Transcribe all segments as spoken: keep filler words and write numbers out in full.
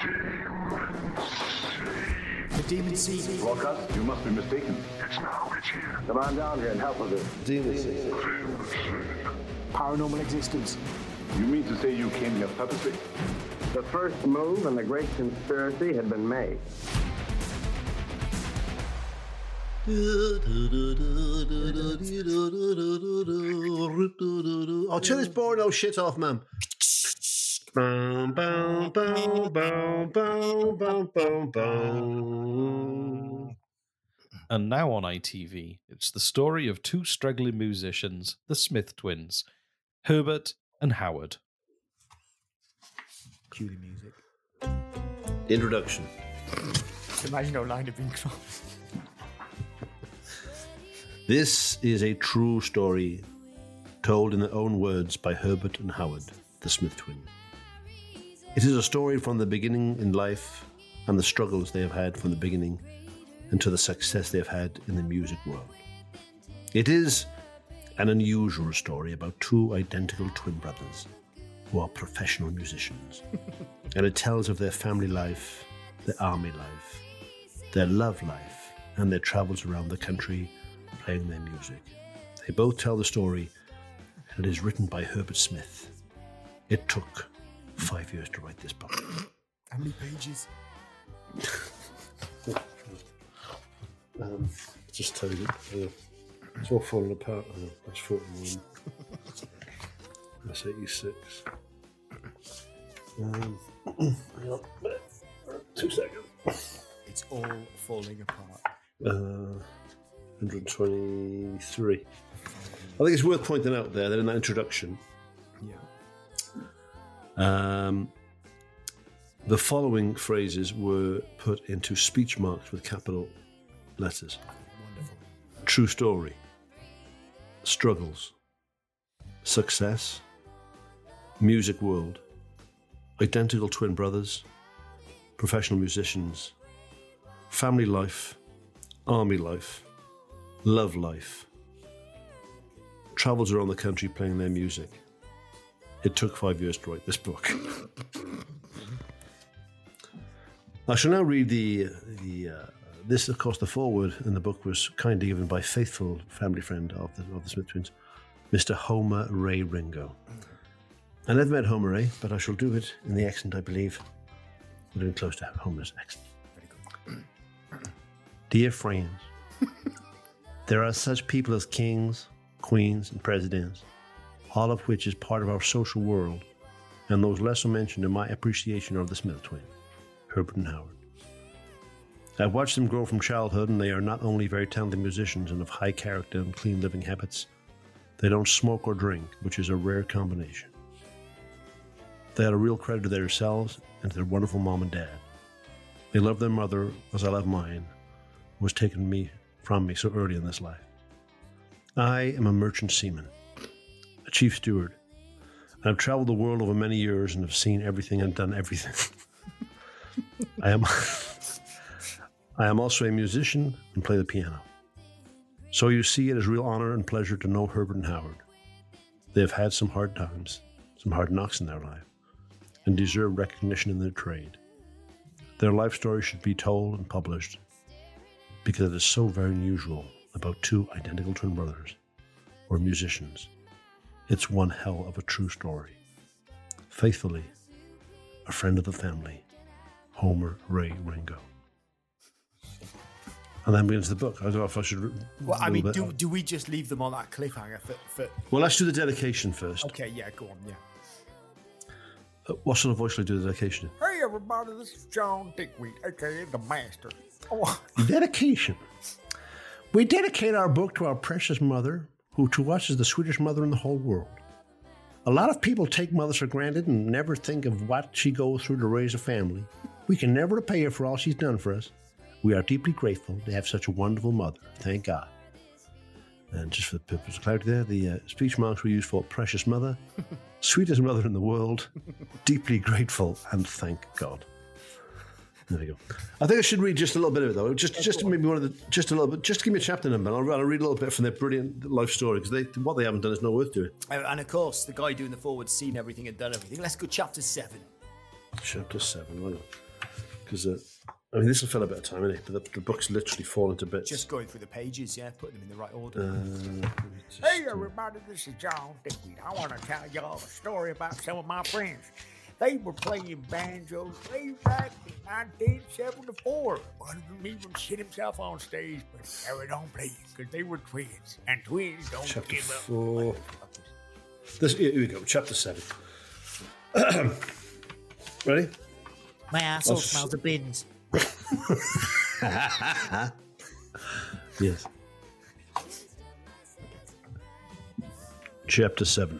The Demon Seed. Walcott, you must be mistaken. It's now, it's here. Come on down here and help with this. Demon Seed. Paranormal existence. You mean to say you came here purposely? The first move in the great conspiracy had been made. Oh, turn this boring old shit off, man. Boom, boom, boom, boom, boom, boom, boom, boom. And now on I T V, it's the story of two struggling musicians, the Smith twins, Herbert and Howard. Cue the music. Introduction. Imagine how line had been crossed. This is a true story told in their own words by Herbert and Howard, the Smith twins. It is a story from the beginning in life and the struggles they have had from the beginning and to the success they have had in the music world. It is an unusual story about two identical twin brothers who are professional musicians. And it tells of their family life, their army life, their love life, and their travels around the country playing their music. They both tell the story, and it is written by Herbert Smith. It took five years to write this book. How many pages? um, just tell you, uh, it's all falling apart. Uh, that's forty-one. That's eighty-six. Um, hang on. Two seconds. It's all falling apart. Uh, one hundred twenty-three. I think it's worth pointing out there that in that introduction, Yeah. um, the following phrases were put into speech marks with capital letters. Wonderful. True story. Struggles. Success. Music world. Identical twin brothers. Professional musicians. Family life. Army life. Love life. Travels around the country playing their music. It took five years to write this book. I shall now read the the uh, this, of course, the foreword in the book was kindly given by faithful family friend of the of the Smith twins, Mister Homer Ray Ringo. I never met Homer Ray, but I shall do it in the accent I believe would have been close to Homer's accent. Very good. Dear friends, there are such people as kings, queens, and presidents, all of which is part of our social world, and those lesser mentioned in my appreciation of the Smith twins, Herbert and Howard. I've watched them grow from childhood, and they are not only very talented musicians and of high character and clean living habits, they don't smoke or drink, which is a rare combination. They are a real credit to themselves and to their wonderful mom and dad. They love their mother as I love mine, who was taken me from me so early in this life. I am a merchant seaman, a chief steward, and I've traveled the world over many years and have seen everything and done everything. I am I am also a musician and play the piano. So you see, it is real honor and pleasure to know Herbert and Howard. They have had some hard times, some hard knocks in their life, and deserve recognition in their trade. Their life story should be told and published because it is so very unusual about two identical twin brothers or musicians. It's one hell of a true story. Faithfully, a friend of the family, Homer Ray Ringo. And then begins the book. I don't know if I should... Well, I mean, do, do we just leave them on that cliffhanger for... for... Well, let's do the dedication first. Okay, yeah, go on, yeah. Uh, what sort of voice should I do the dedication in? Hey, everybody, this is John Dickweed, a k a. The Master. Oh. Dedication. We dedicate our book to our precious mother, who to us is the sweetest mother in the whole world. A lot of people take mothers for granted and never think of what she goes through to raise a family. We can never repay her for all she's done for us. We are deeply grateful to have such a wonderful mother. Thank God. And just for the purpose of clarity there, the uh, speech marks we use for precious mother, sweetest mother in the world, deeply grateful, and thank God. There we go. I think I should read just a little bit of it, though. Just, just maybe one of the, just a little bit. Just give me a chapter number. And I'll, I'll read a little bit from their brilliant life story because they, what they haven't done is not worth doing. And of course, the guy doing the forward's seen everything and done everything. Let's go chapter seven. Chapter seven. Right. Because, uh, I mean, this will fill a bit of time, innit? But the, the book's literally fallen to bits. Just going through the pages, yeah, putting them in the right order. Uh, let me just, Hey everybody, this is John Dickweed. I want to tell y'all a story about some of my friends. They were playing banjos way back in nineteen seventy-four. One of them even shit himself on stage, but carried on playing because they were twins. And twins don't Chapter give up. four. This, here we go, chapter seven. Ready? My asshole I'll smells s- of bins. Yes. Chapter seven.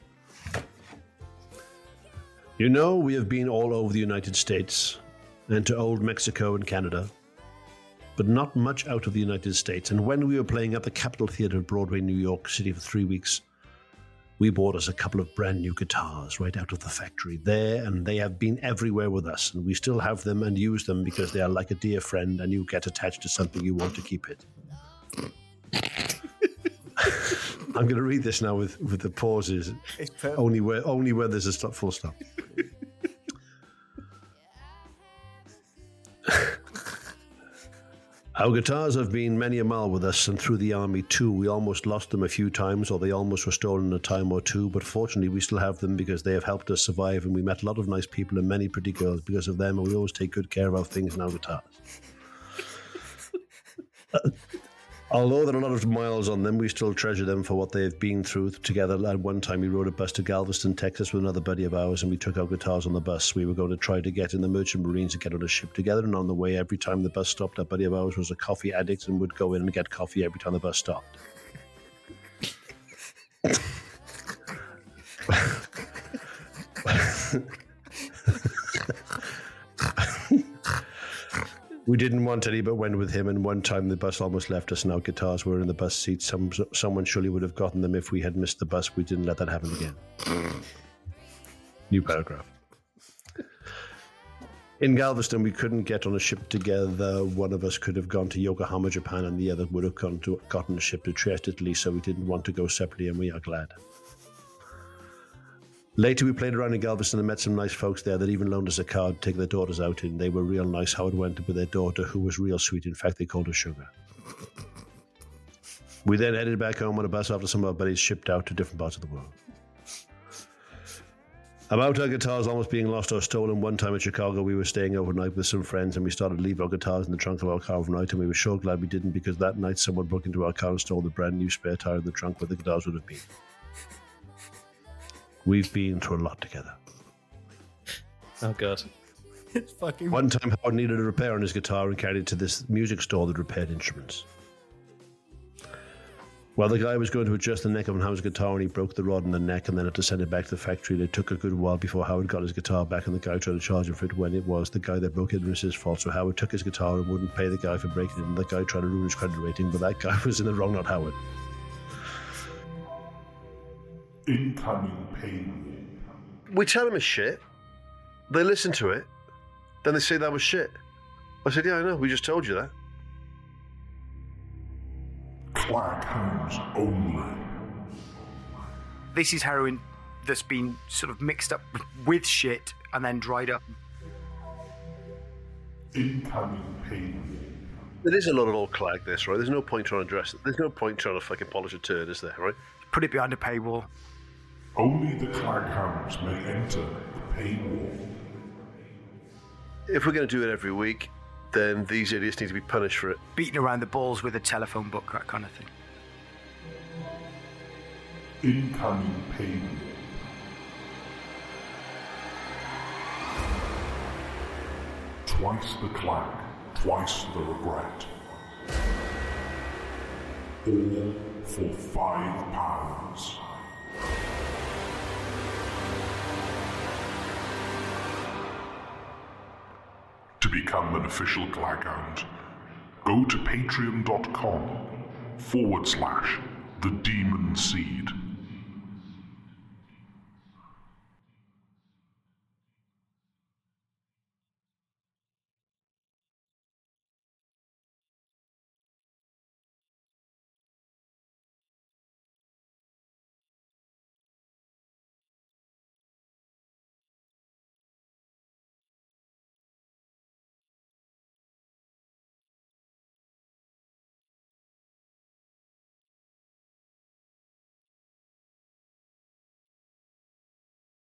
You know, we have been all over the United States and to old Mexico and Canada, but not much out of the United States. And when we were playing at the Capitol Theatre of Broadway, New York City for three weeks, we bought us a couple of brand new guitars right out of the factory there, and they have been everywhere with us, and we still have them and use them because they are like a dear friend, and you get attached to something, you want to keep it. I'm going to read this now with, with the pauses, It's perfect. only where only where there's a stop, full stop. Our guitars have been many a mile with us, and through the army too. We almost lost them a few times, or they almost were stolen a time or two, but fortunately we still have them because they have helped us survive, and we met a lot of nice people and many pretty girls because of them, and we always take good care of our things and our guitars. Uh, Although there are a lot of miles on them, we still treasure them for what they have been through together. At one time, we rode a bus to Galveston, Texas with another buddy of ours, and we took our guitars on the bus. We were going to try to get in the Merchant Marines and get on a ship together, and on the way, every time the bus stopped, that buddy of ours was a coffee addict and would go in and get coffee every time the bus stopped. We didn't want any, but went with him, and one time the bus almost left us and our guitars were in the bus seat. Some, someone surely would have gotten them if we had missed the bus. We didn't let that happen again. New paragraph. In Galveston, we couldn't get on a ship together. One of us could have gone to Yokohama, Japan, and the other would have gone to, gotten a ship to Trieste, Italy, so we didn't want to go separately, and we are glad. Later, we played around in Galveston and met some nice folks there that even loaned us a car to take their daughters out in. They were real nice how it went with their daughter, who was real sweet. In fact, they called her Sugar. We then headed back home on a bus after some of our buddies shipped out to different parts of the world. About our guitars almost being lost or stolen, one time in Chicago, we were staying overnight with some friends, and we started to leave our guitars in the trunk of our car overnight, and we were sure glad we didn't, because that night someone broke into our car and stole the brand new spare tire in the trunk where the guitars would have been. We've been through a lot together. Oh, God. It's fucking... One time, Howard needed a repair on his guitar and carried it to this music store that repaired instruments. While the guy was going to adjust the neck of Howard's guitar, and he broke the rod in the neck and then had to send it back to the factory. It took a good while before Howard got his guitar back, and the guy tried to charge him for it when it was the guy that broke it, and it was his fault. So Howard took his guitar and wouldn't pay the guy for breaking it, and the guy tried to ruin his credit rating, but that guy was in the wrong, not Howard. Incoming pain. We tell them it's shit. They listen to it. Then they say that was shit. I said, yeah, I know. We just told you that. Clag hounds only. This is heroin that's been sort of mixed up with shit and then dried up. Incoming pain. It is a lot of old clag, this, right? There's no point trying to dress it. There's no point trying to fucking polish a turd, is there, right? Put it behind a paywall. Only the clag hounds may enter the paywall. If we're going to do it every week, then these idiots need to be punished for it. Beating around the balls with a telephone book, that kind of thing. Incoming paywall. Twice the clag, twice the regret. All for five pounds. To become an official Claghound, go to patreon.com forward slash the demon seed.